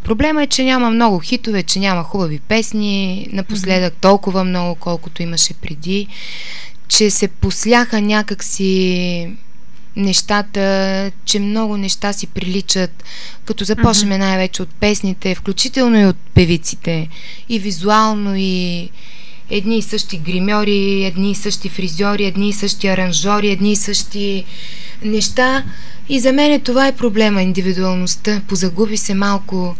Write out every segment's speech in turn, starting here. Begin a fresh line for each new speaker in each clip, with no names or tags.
Проблема е, че няма много хитове, че няма хубави песни, напоследък толкова много, колкото имаше преди, че се посляха някакси нещата, че много неща си приличат, като започнем най-вече от песните, включително и от певиците, и визуално, и едни и същи гримьори, едни и същи фризьори, едни и същи аранжори, едни и същи неща. И за мен това е проблема, индивидуалността. Позагуби се малко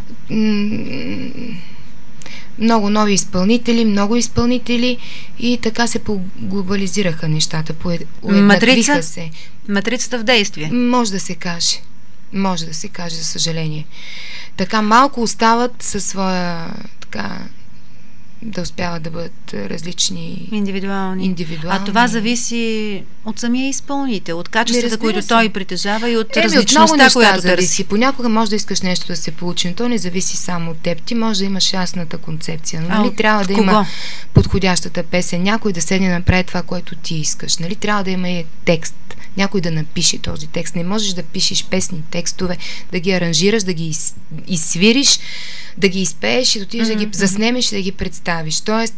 много нови изпълнители, много изпълнители и така се поглобализираха нещата, уеднаквиха се.
Матрицата в действие.
Може да се каже. Може да се каже, за съжаление. Така малко остават със своя така да успяват да бъдат различни.
Индивидуални. А това зависи от самия изпълнител, от качествата, които той притежава и от различността, която търси.
Понякога може да искаш нещо да се получи, но то не зависи само от теб. Ти може да имаш ясната концепция. Но, нали, трябва да има подходящата песен, някой да седне да направи това, което ти искаш. Нали, трябва да има и текст. Някой да напише този текст. Не можеш да пишеш песни, текстове, да ги аранжираш, да ги изсвириш, да ги изпееш и да отидеш да ги заснемеш и да ги представиш. Тоест,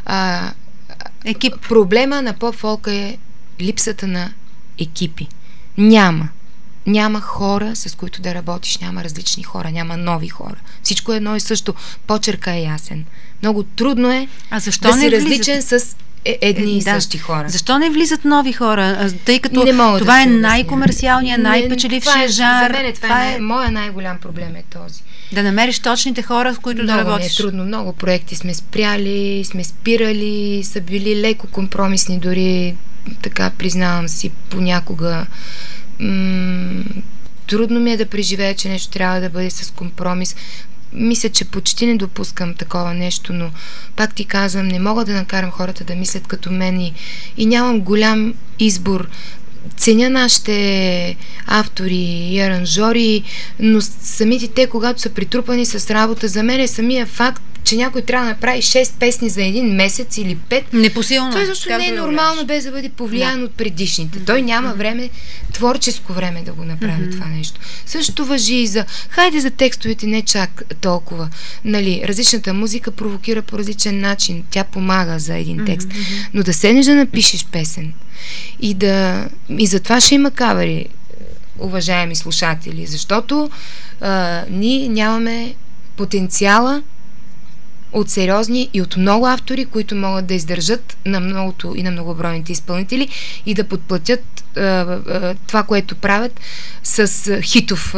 проблема на поп-фолка е липсата на екипи. Няма хора, с които да работиш, няма различни хора, няма нови хора. Всичко е едно и също. Почерка е ясен. Много трудно е да си различен с едни и същи хора.
Защо не влизат нови хора? Тъй като това е най-комерциалният, най-печелившия жар.
За мен това е моя най-голям проблем е този.
Да намериш точните хора, с които да работиш.
Много е трудно. Много проекти сме спряли, сме спирали, са били леко компромисни, дори така признавам си понякога. Трудно ми е да преживея, че нещо трябва да бъде с компромис. Мисля, че почти не допускам такова нещо, но пак ти казвам, не мога да накарам хората да мислят като мен и нямам голям избор. Ценя нашите автори и аранжори, но самите те, когато са притрупани с работа, за мен е самия факт, че някой трябва да направи 6 песни за един месец или 5.
Непосилно.
Това защо не е нормално, без да бъде повлиян от предишните. Той няма време, творческо време да го направи това нещо. Също важи и за... Хайде за текстовете не чак толкова. Нали, различната музика провокира по различен начин. Тя помага за един текст. Но да седнеш да напишеш песен и затова ще има кавери, уважаеми слушатели, защото ние нямаме потенциала от сериозни и от много автори, които могат да издържат на многото и на многобройните изпълнители и да подплатят това, което правят с хитов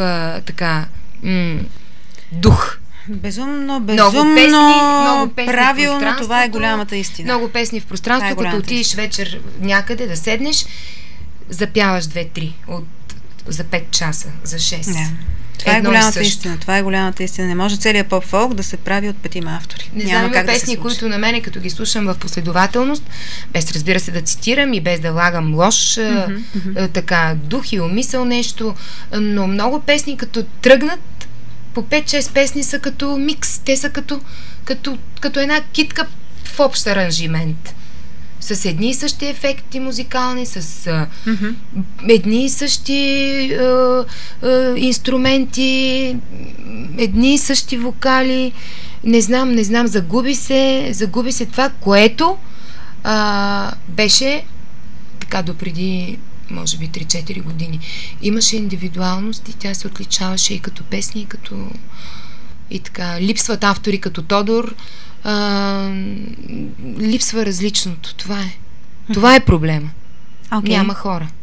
дух.
Безумно,
много песни
правилно, това е голямата истина.
Много песни в пространството, като отидеш вечер някъде да седнеш, запяваш 2-3 за 5 часа, за 6.
Не. Това е голямата истина. Това е голямата истина. Не може целият поп-фолк да се прави от 5 автори.
Не знам, има песни, които на мене, като ги слушам в последователност, без, разбира се, да цитирам и без да влагам лош така дух и умисъл нещо, но много песни, като тръгнат, по 5-6 песни са като микс. Те са като една китка в общ аранжимент. С едни и същи ефекти музикални, с едни и същи инструменти, едни и същи вокали. Не знам, загуби се това, което беше така допреди може би 3-4 години. Имаше индивидуалност и тя се отличаваше и като песни, и така. Липсват автори като Тодор. Липсва различното. Това е проблема. Няма хора.